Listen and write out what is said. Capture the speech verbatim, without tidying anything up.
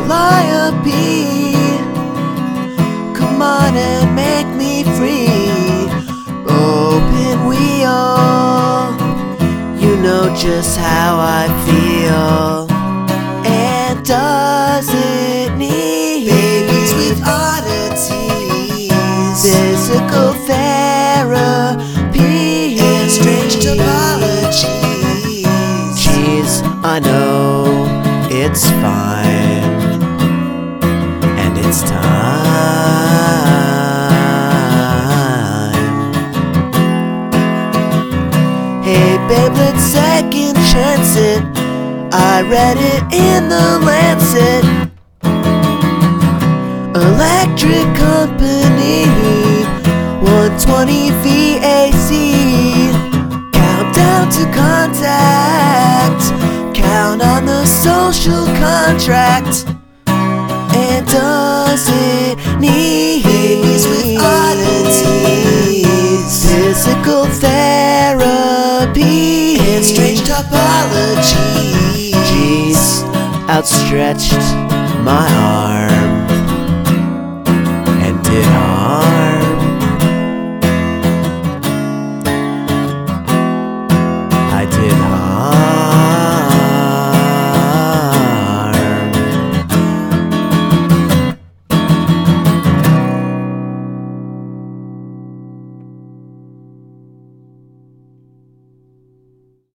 Calliope, come on and make me free. Open wheel, you know just how I feel. And does it need babies with oddities, physical therapy, and strange topologies? Geez, I know it's fine, and it's time. Hey babe, let's second chance it. I read it in the Lancet. Electric company, one twenty V A C. Countdown to contact. Count on the social contract. And does it need babies with oddities, physical therapy, and strange topologies? Geez, outstretched my arm.